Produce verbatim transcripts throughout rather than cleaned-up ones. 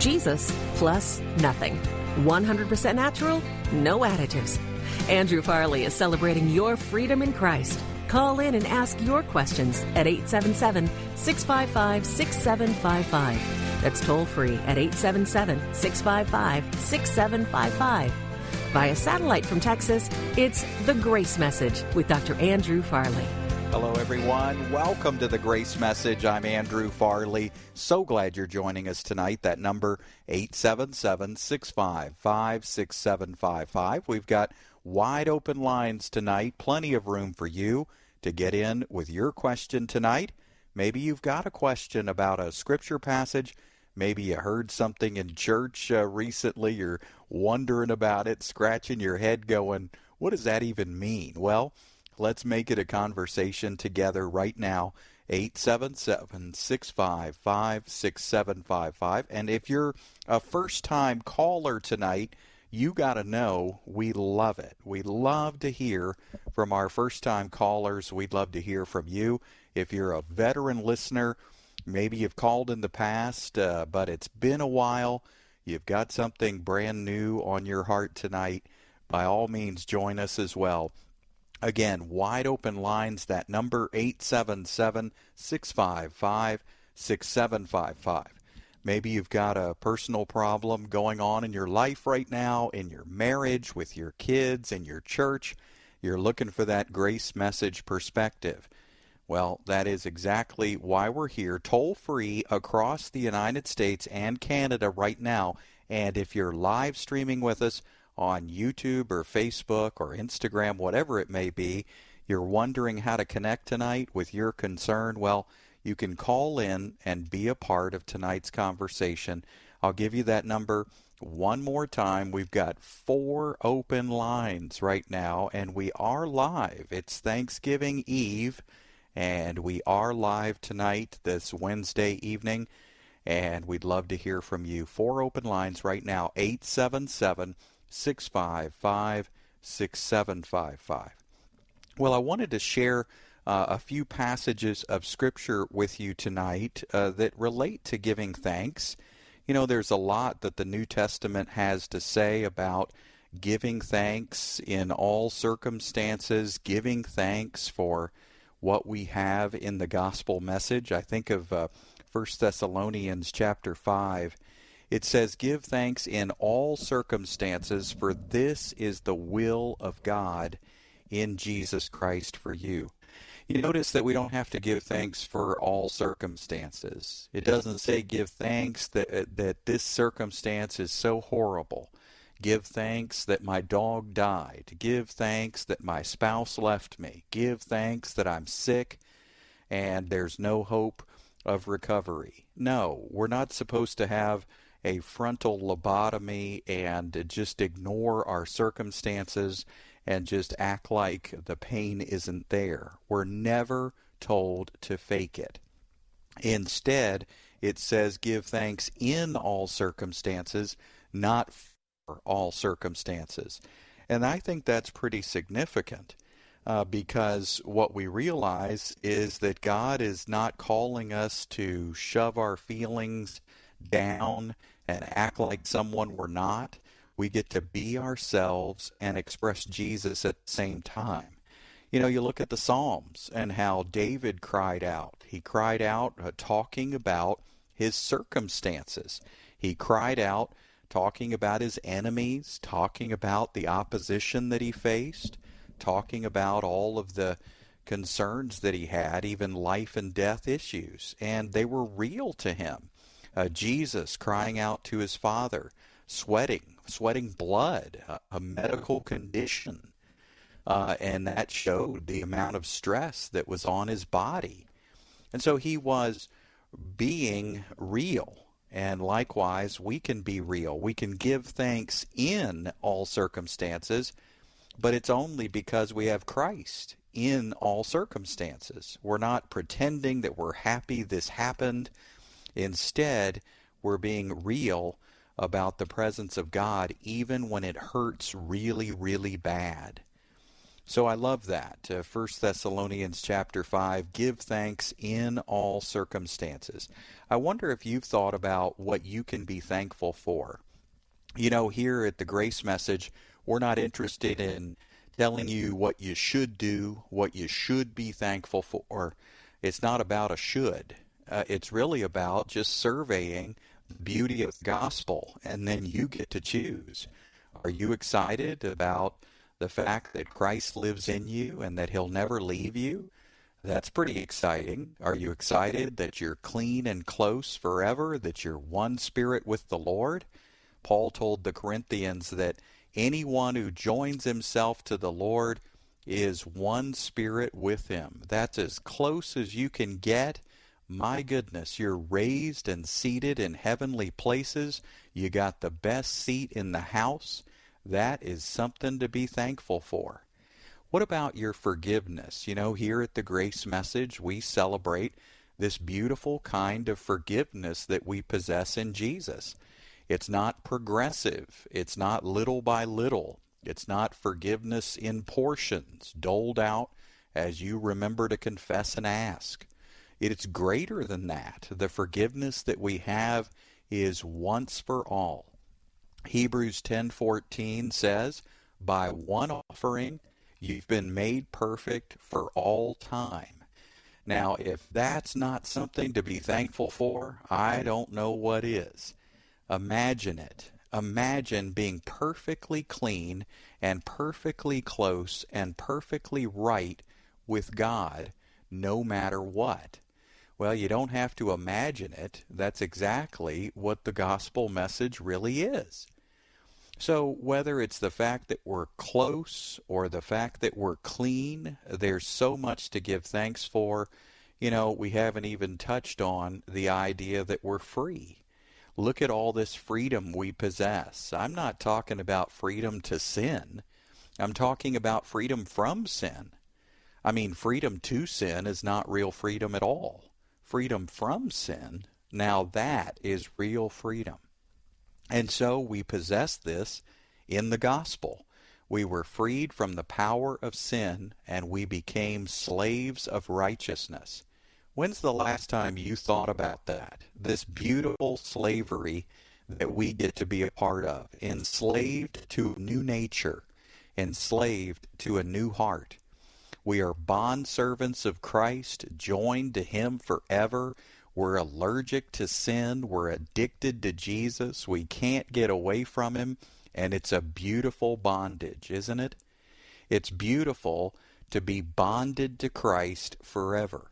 Jesus plus nothing. one hundred percent natural, no additives. Andrew Farley is celebrating your freedom in Christ. Call in and ask your questions at eight seven seven, six five five, six seven five five. That's toll free at eight seven seven, six five five, six seven five five. Via satellite from Texas, it's The Grace Message with Doctor Andrew Farley. Hello, everyone. Welcome to The Grace Message. I'm Andrew Farley. So glad you're joining us tonight. That number, eight seven seven, six five five, six seven five five. We've got wide open lines tonight. Plenty of room for you to get in with your question tonight. Maybe you've got a question about a scripture passage. Maybe you heard something in church uh, recently. You're wondering about it, scratching your head going, what does that even mean? Well, let's make it a conversation together right now, eight seven seven, six five five, six seven five five. And if you're a first-time caller tonight, you got to know we love it. We love to hear from our first-time callers. We'd love to hear from you. If you're a veteran listener, maybe you've called in the past, uh, but it's been a while. You've got something brand new on your heart tonight. By all means, join us as well. Again, wide open lines, that number eight seven seven, six five five, six seven five five. Maybe you've got a personal problem going on in your life right now, in your marriage, with your kids, in your church. You're looking for that grace message perspective. Well, that is exactly why we're here, toll-free across the United States and Canada right now. And if you're live streaming with us on YouTube or Facebook or Instagram, whatever it may be, you're wondering how to connect tonight with your concern, well, you can call in and be a part of tonight's conversation. I'll give you that number one more time. We've got four open lines right now, and we are live. It's Thanksgiving Eve, and we are live tonight, this Wednesday evening, and we'd love to hear from you. Four open lines right now, eight seven seven, six five five, six seven five five. Well, I wanted to share uh, a few passages of Scripture with you tonight uh, that relate to giving thanks. You know, there's a lot that the New Testament has to say about giving thanks in all circumstances, giving thanks for what we have in the gospel message. I think of uh, First Thessalonians chapter five. It says, give thanks in all circumstances, for this is the will of God in Jesus Christ for you. You notice that we don't have to give thanks for all circumstances. It doesn't say give thanks that, that this circumstance is so horrible. Give thanks that my dog died. Give thanks that my spouse left me. Give thanks that I'm sick and there's no hope of recovery. No, we're not supposed to have a frontal lobotomy and just ignore our circumstances and just act like the pain isn't there. We're never told to fake it. Instead, it says give thanks in all circumstances, not for all circumstances. And I think that's pretty significant uh, because what we realize is that God is not calling us to shove our feelings down and act like someone we're not. We get to be ourselves and express Jesus at the same time. You know, you look at the Psalms and how David cried out. He cried out uh, talking about his circumstances. He cried out talking about his enemies, talking about the opposition that he faced, talking about all of the concerns that he had, even life and death issues. And they were real to him. Uh, Jesus crying out to his Father, sweating, sweating blood, a, a medical condition. Uh, and that showed the amount of stress that was on his body. And so he was being real. And likewise, we can be real. We can give thanks in all circumstances, but it's only because we have Christ in all circumstances. We're not pretending that we're happy this happened. Instead, we're being real about the presence of God even when it hurts really, really bad. So I love that. Uh, First Thessalonians chapter five, give thanks in all circumstances. I wonder if you've thought about what you can be thankful for. You know, here at the Grace Message, we're not interested in telling you what you should do, what you should be thankful for. It's not about a should. Uh, it's really about just surveying the beauty of the gospel, and then you get to choose. Are you excited about the fact that Christ lives in you and that he'll never leave you? That's pretty exciting. Are you excited that you're clean and close forever, that you're one spirit with the Lord? Paul told the Corinthians that anyone who joins himself to the Lord is one spirit with him. That's as close as you can get. My goodness, you're raised and seated in heavenly places. You got the best seat in the house. That is something to be thankful for. What about your forgiveness? You know, here at the Grace Message, we celebrate this beautiful kind of forgiveness that we possess in Jesus. It's not progressive. It's not little by little. It's not forgiveness in portions, doled out as you remember to confess and ask. It's greater than that. The forgiveness that we have is once for all. Hebrews ten fourteen says, by one offering you've been made perfect for all time. Now, if that's not something to be thankful for, I don't know what is. Imagine it. Imagine being perfectly clean and perfectly close and perfectly right with God no matter what. Well, you don't have to imagine it. That's exactly what the gospel message really is. So whether it's the fact that we're close or the fact that we're clean, there's so much to give thanks for. You know, we haven't even touched on the idea that we're free. Look at all this freedom we possess. I'm not talking about freedom to sin. I'm talking about freedom from sin. I mean, freedom to sin is not real freedom at all. Freedom from sin, now that is real freedom. And so we possess this in the gospel. We were freed from the power of sin and we became slaves of righteousness. When's the last time you thought about that? This beautiful slavery that we get to be a part of. Enslaved to a new nature. Enslaved to a new heart. We are bondservants of Christ, joined to him forever. We're allergic to sin. We're addicted to Jesus. We can't get away from him. And it's a beautiful bondage, isn't it? It's beautiful to be bonded to Christ forever.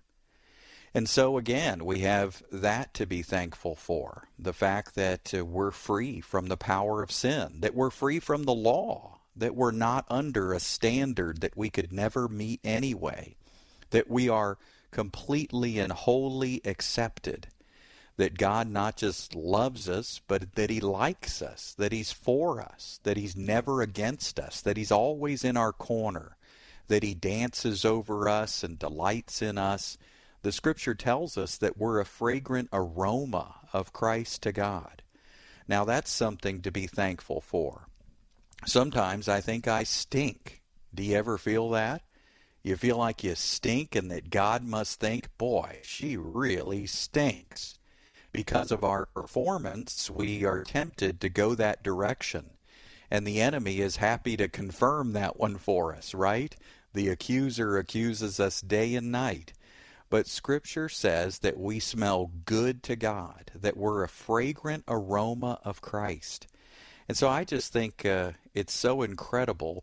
And so again, we have that to be thankful for. The fact that uh, we're free from the power of sin, that we're free from the law, that we're not under a standard that we could never meet anyway, that we are completely and wholly accepted, that God not just loves us, but that he likes us, that he's for us, that he's never against us, that he's always in our corner, that he dances over us and delights in us. The Scripture tells us that we're a fragrant aroma of Christ to God. Now that's something to be thankful for. Sometimes I think I stink. Do you ever feel that? You feel like you stink and that God must think, boy, she really stinks. Because of our performance, we are tempted to go that direction. And the enemy is happy to confirm that one for us, right? The accuser accuses us day and night. But Scripture says that we smell good to God, that we're a fragrant aroma of Christ. And so I just think uh, it's so incredible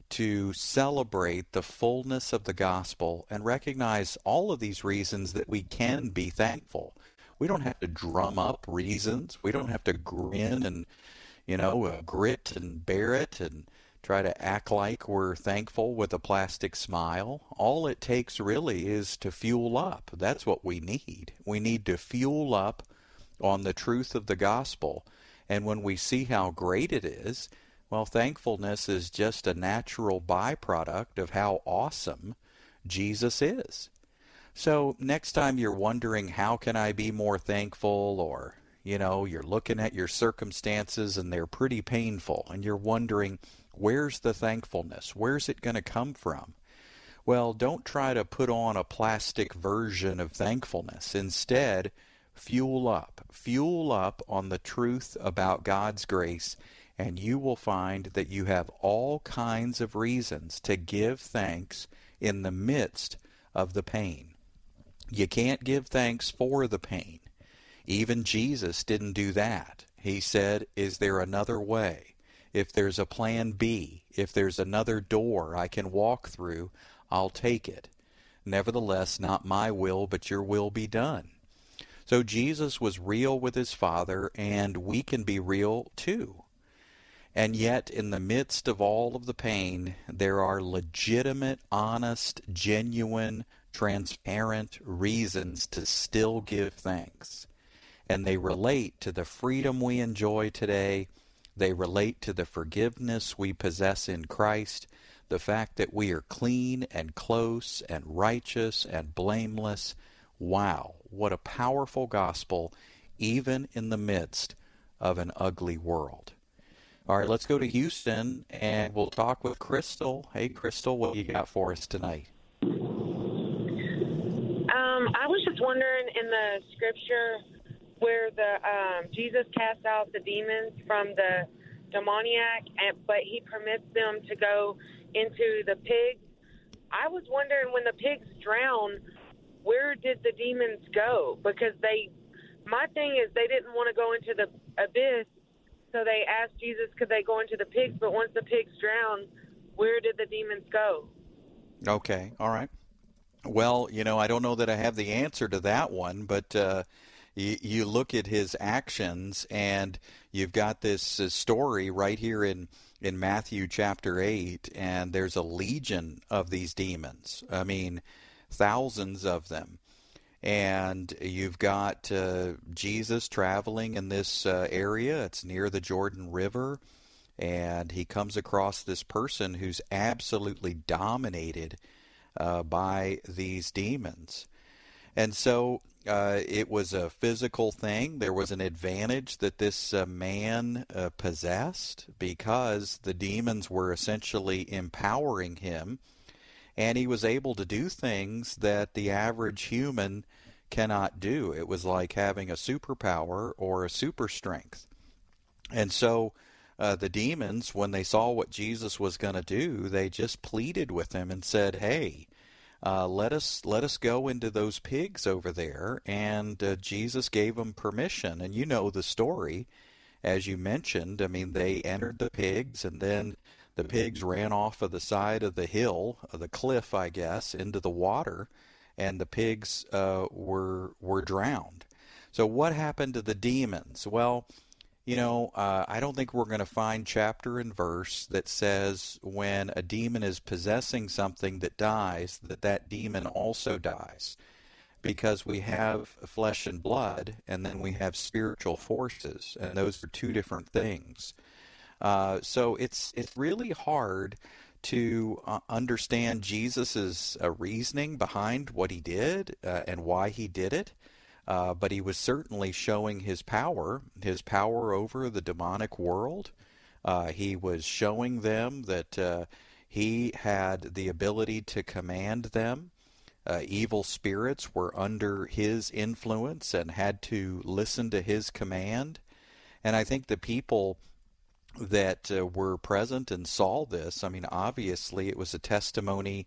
to celebrate the fullness of the gospel and recognize all of these reasons that we can be thankful. We don't have to drum up reasons. We don't have to grin and, you know, uh, grit and bear it and try to act like we're thankful with a plastic smile. All it takes really is to fuel up. That's what we need. We need to fuel up on the truth of the gospel. And when we see how great it is, well, thankfulness is just a natural byproduct of how awesome Jesus is. So next time you're wondering, how can I be more thankful? Or, you know, you're looking at your circumstances and they're pretty painful and you're wondering, Where's the thankfulness? Where's it going to come from? Well, don't try to put on a plastic version of thankfulness. Instead, fuel up. Fuel up on the truth about God's grace, and you will find that you have all kinds of reasons to give thanks in the midst of the pain. You can't give thanks for the pain. Even Jesus didn't do that. He said, is there another way? If there's a plan B, if there's another door I can walk through, I'll take it. Nevertheless, not my will, but your will be done. So Jesus was real with his Father, and we can be real too. And yet, in the midst of all of the pain, there are legitimate, honest, genuine, transparent reasons to still give thanks. And they relate to the freedom we enjoy today. They relate to the forgiveness we possess in Christ, the fact that we are clean and close and righteous and blameless. Wow, what a powerful gospel, even in the midst of an ugly world. All right, let's go to Houston, and we'll talk with Crystal. Hey, Crystal, what do you got for us tonight? Um, I was just wondering, in the scripture where the um, Jesus cast out the demons from the demoniac, and, but he permits them to go into the pigs. I was wondering, when the pigs drown, where did the demons go? Because they, my thing is, they didn't want to go into the abyss, so they asked Jesus, could they go into the pigs? But once the pigs drowned, where did the demons go? Okay, all right. Well, you know, I don't know that I have the answer to that one, but uh, you, you look at his actions, and you've got this uh, story right here in, in Matthew chapter eight, and there's a legion of these demons. I mean, thousands of them. And you've got uh, Jesus traveling in this uh, area. It's near the Jordan River, and he comes across this person who's absolutely dominated uh, by these demons. And so uh, it was a physical thing. There was an advantage that this uh, man uh, possessed, because the demons were essentially empowering him, and he was able to do things that the average human cannot do. It was like having a superpower or a super strength. And so uh, the demons, when they saw what Jesus was going to do, they just pleaded with him and said, hey, uh, let us let us go into those pigs over there. And uh, Jesus gave them permission. And you know the story, as you mentioned. I mean, they entered the pigs, and then the pigs ran off of the side of the hill, of the cliff, I guess, into the water, and the pigs uh, were were drowned. So what happened to the demons? Well, you know, uh, I don't think we're going to find chapter and verse that says when a demon is possessing something that dies, that that demon also dies. Because we have flesh and blood, and then we have spiritual forces, and those are two different things. Uh, so it's it's really hard to uh, understand Jesus's uh, reasoning behind what he did uh, and why he did it. Uh, but he was certainly showing his power, his power over the demonic world. Uh, he was showing them that uh, he had the ability to command them. Uh, evil spirits were under his influence and had to listen to his command. And I think the people that uh, were present and saw this, I mean, obviously it was a testimony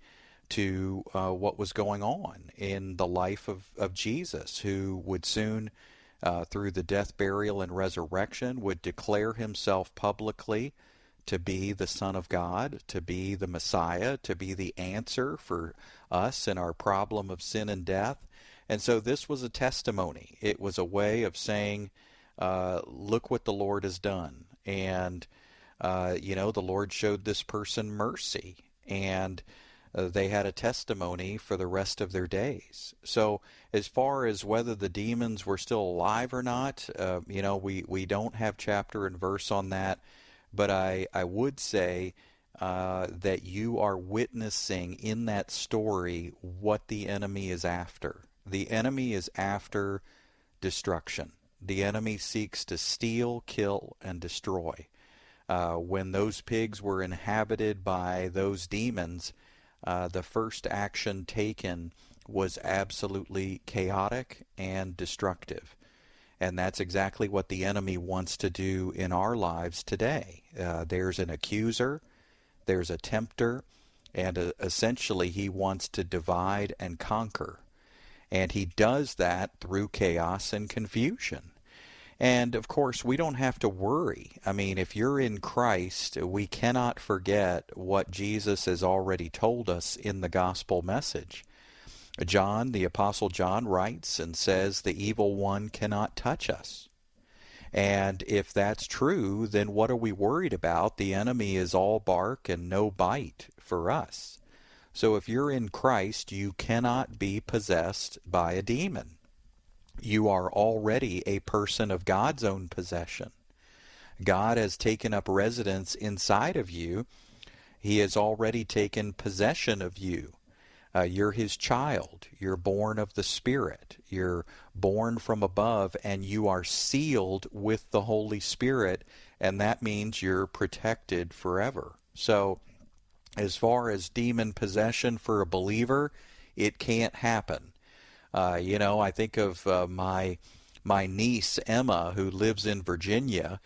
to uh, what was going on in the life of, of Jesus, who would soon, uh, through the death, burial, and resurrection, would declare himself publicly to be the Son of God, to be the Messiah, to be the answer for us and our problem of sin and death. And so this was a testimony. It was a way of saying, uh, look what the Lord has done. And, uh, you know, the Lord showed this person mercy, and uh, they had a testimony for the rest of their days. So as far as whether the demons were still alive or not, uh, you know, we, we don't have chapter and verse on that. But I, I would say uh, that you are witnessing in that story what the enemy is after. The enemy is after destruction. The enemy seeks to steal, kill, and destroy. Uh, when those pigs were inhabited by those demons, uh, the first action taken was absolutely chaotic and destructive. And that's exactly what the enemy wants to do in our lives today. Uh, there's an accuser, there's a tempter, and uh, essentially he wants to divide and conquer. And he does that through chaos and confusion. And of course, we don't have to worry. I mean, if you're in Christ, we cannot forget what Jesus has already told us in the gospel message. John, the Apostle John, writes and says the evil one cannot touch us. And if that's true, then what are we worried about? The enemy is all bark and no bite for us. So if you're in Christ, you cannot be possessed by a demon. You are already a person of God's own possession. God has taken up residence inside of you. He has already taken possession of you. Uh, you're his child. You're born of the Spirit. You're born from above, and you are sealed with the Holy Spirit, and that means you're protected forever. So, as far as demon possession for a believer, it can't happen. Uh, you know, I think of uh, my my niece Emma, who lives in Virginia.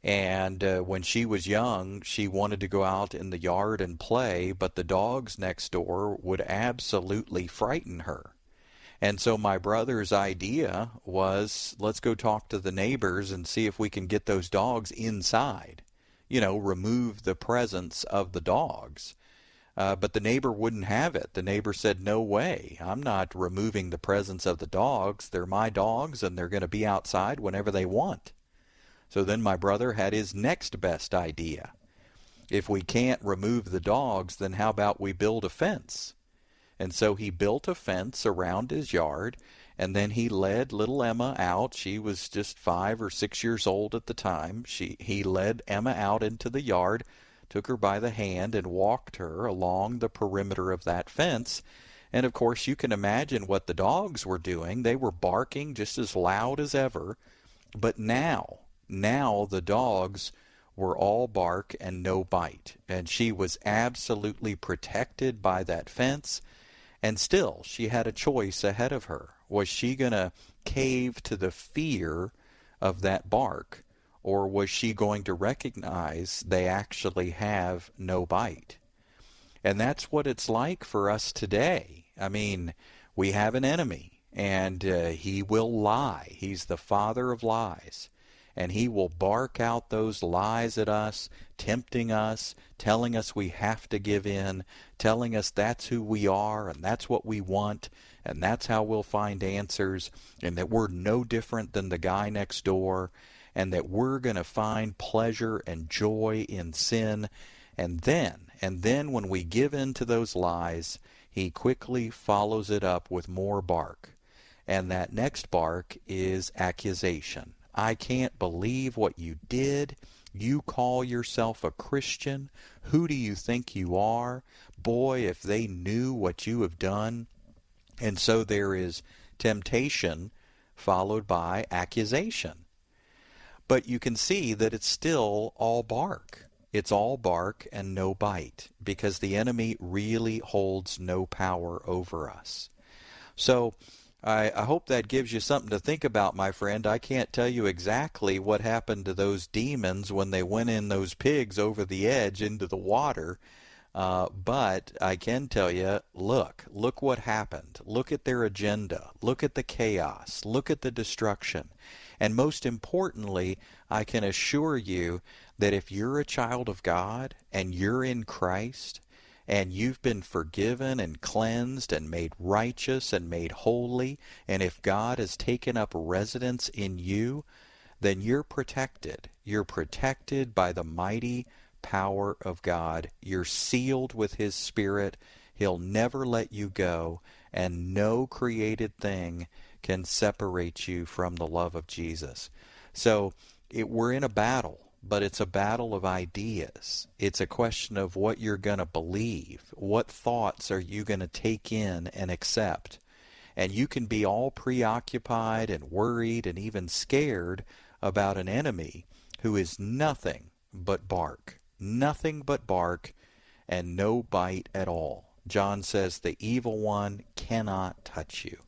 And uh, when she was young, she wanted to go out in the yard and play, but the dogs next door would absolutely frighten her. And so my brother's idea was, let's go talk to the neighbors and see if we can get those dogs inside. You know, remove the presence of the dogs. Uh, but the neighbor wouldn't have it. The neighbor said, no way. I'm not removing the presence of the dogs. They're my dogs, and they're going to be outside whenever they want. So then my brother had his next best idea. If we can't remove the dogs, then how about we build a fence? And so he built a fence around his yard, and then he led little Emma out. She was just five or six years old at the time. She, he led Emma out into the yard, took her by the hand, and walked her along the perimeter of that fence. And of course, you can imagine what the dogs were doing. They were barking just as loud as ever. But now, Now the dogs were all bark and no bite, and she was absolutely protected by that fence, and still she had a choice ahead of her. Was she going to cave to the fear of that bark, or was she going to recognize they actually have no bite? And that's what it's like for us today. I mean, we have an enemy, and uh, he will lie. He's the father of lies. And he will bark out those lies at us, tempting us, telling us we have to give in, telling us that's who we are and that's what we want and that's how we'll find answers, and that we're no different than the guy next door, and that we're going to find pleasure and joy in sin. And then, and then when we give in to those lies, he quickly follows it up with more bark. And that next bark is accusation. I can't believe what you did. You call yourself a Christian. Who do you think you are? Boy, if they knew what you have done. And so there is temptation followed by accusation. But you can see that it's still all bark. It's all bark and no bite, because the enemy really holds no power over us. So I, I hope that gives you something to think about, my friend. I can't tell you exactly what happened to those demons when they went in those pigs over the edge into the water, uh, but I can tell you, look, look what happened. Look at their agenda. Look at the chaos. Look at the destruction. And most importantly, I can assure you that if you're a child of God and you're in Christ, and you've been forgiven and cleansed and made righteous and made holy, and if God has taken up residence in you, then you're protected. You're protected by the mighty power of God. You're sealed with His Spirit. He'll never let you go, and no created thing can separate you from the love of Jesus. So it, we're in a battle. But it's a battle of ideas. It's a question of what you're going to believe. What thoughts are you going to take in and accept? And you can be all preoccupied and worried and even scared about an enemy who is nothing but bark. Nothing but bark and no bite at all. John says the evil one cannot touch you.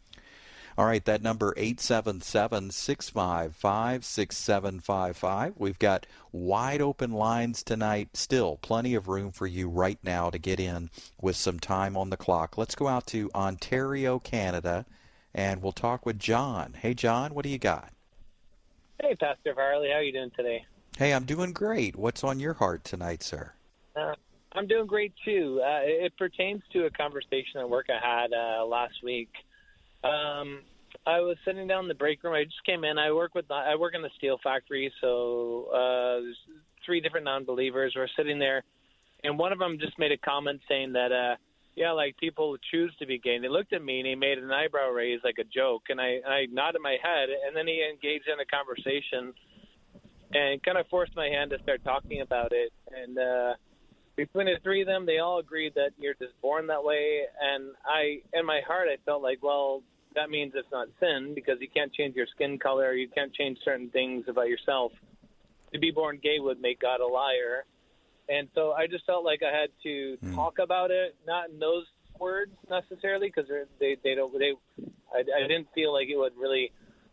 All right, that number eight seven seven, six five five, six seven five five. We've got wide open lines tonight. Still plenty of room for you right now to get in with some time on the clock. Let's go out to Ontario, Canada, and we'll talk with John. Hey, John, what do you got? Hey, Pastor Farley, how are you doing today? Hey, I'm doing great. What's on your heart tonight, sir? Uh, I'm doing great, too. Uh, it pertains to a conversation at work I had uh, last week. Um, I was sitting down in the break room. I just came in. I work with I work in the steel factory, so uh, there's three different non-believers. We're sitting there, and one of them just made a comment saying that, uh, yeah, like people choose to be gay. And he looked at me, and he made an eyebrow raise like a joke, and I, I nodded my head, and then he engaged in a conversation and kind of forced my hand to start talking about it. And uh, between the three of them, they all agreed that you're just born that way. And I, in my heart, I felt like, well, that means it's not sin because you can't change your skin color. You can't change certain things about yourself. To be born gay would make God a liar. And so I just felt like I had to mm. talk about it, not in those words necessarily, because they they don't they. I, I didn't feel like it would really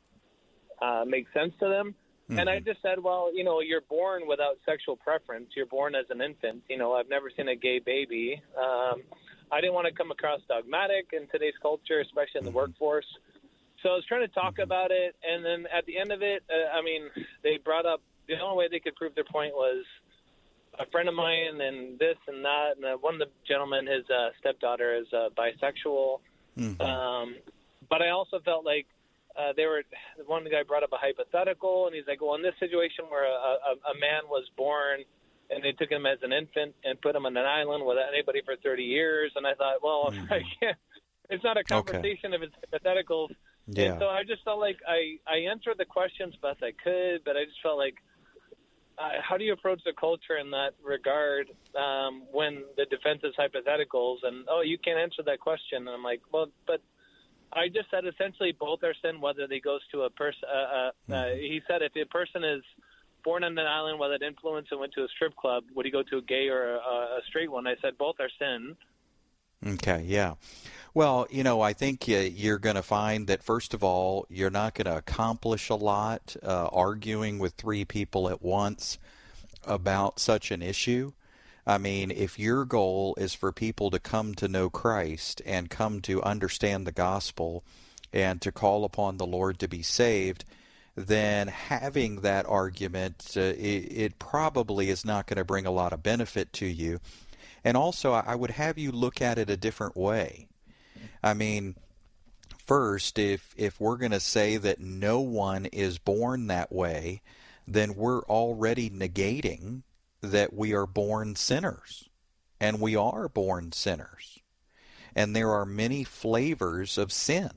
uh, make sense to them. Mm-hmm. And I just said, well, you know, you're born without sexual preference. You're born as an infant. You know, I've never seen a gay baby. Um, I didn't want to come across dogmatic in today's culture, especially in the mm-hmm. workforce. So I was trying to talk mm-hmm. about it, and then at the end of it, uh, I mean, they brought up the only way they could prove their point was a friend of mine and this and that, and uh, one of the gentlemen, his uh, stepdaughter is uh, bisexual. Mm-hmm. Um, but I also felt like uh, they were one guy brought up a hypothetical, and he's like, well, in this situation where a, a, a man was born and they took him as an infant and put him on an island without anybody for thirty years, and I thought, well, mm-hmm. I can't, it's not a conversation okay. if it's hypotheticals. Yeah. And so I just felt like I, I answered the questions best I could, but I just felt like, Uh, how do you approach the culture in that regard um, when the defense is hypotheticals and, oh, you can't answer that question? And I'm like, well, but I just said essentially both are sin, whether they goes to a person. Uh, uh, mm-hmm. uh, he said if a person is born on an island without influence and went to a strip club, would he go to a gay or a, a straight one? I said both are sin. Okay, yeah. Well, you know, I think uh, you're going to find that, first of all, you're not going to accomplish a lot uh, arguing with three people at once about such an issue. I mean, if your goal is for people to come to know Christ and come to understand the gospel and to call upon the Lord to be saved, then having that argument, uh, it, it probably is not going to bring a lot of benefit to you. And also, I would have you look at it a different way. I mean, first, if if we're going to say that no one is born that way, then we're already negating that we are born sinners. And we are born sinners. And there are many flavors of sin.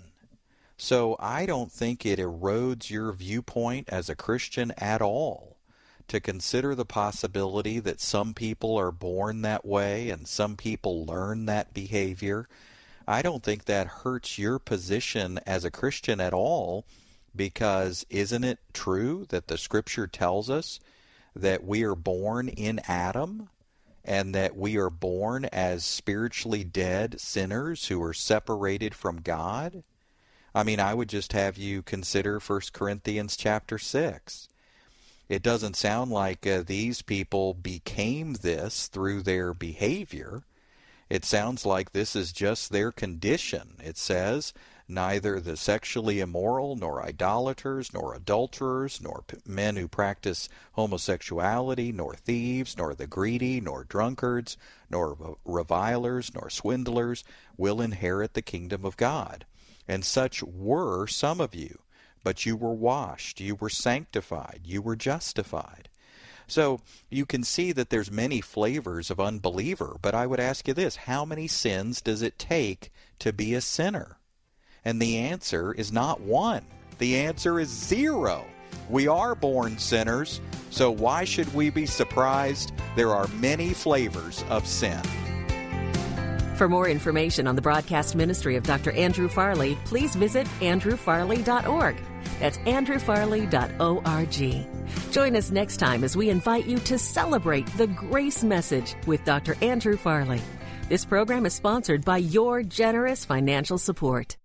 So I don't think it erodes your viewpoint as a Christian at all to consider the possibility that some people are born that way and some people learn that behavior. I don't think that hurts your position as a Christian at all, because isn't it true that the Scripture tells us that we are born in Adam and that we are born as spiritually dead sinners who are separated from God? I mean, I would just have you consider First Corinthians chapter six. It doesn't sound like uh, these people became this through their behavior. It sounds like this is just their condition. It says, neither the sexually immoral, nor idolaters, nor adulterers, nor p- men who practice homosexuality, nor thieves, nor the greedy, nor drunkards, nor revilers, nor swindlers will inherit the kingdom of God. And such were some of you. But you were washed, you were sanctified, you were justified. So you can see that there's many flavors of unbeliever, but I would ask you this, how many sins does it take to be a sinner? And the answer is not one. The answer is zero. We are born sinners, so why should we be surprised? There are many flavors of sin. For more information on the broadcast ministry of Doctor Andrew Farley, please visit andrew farley dot org. That's andrew farley dot org. Join us next time as we invite you to celebrate the Grace Message with Doctor Andrew Farley. This program is sponsored by your generous financial support.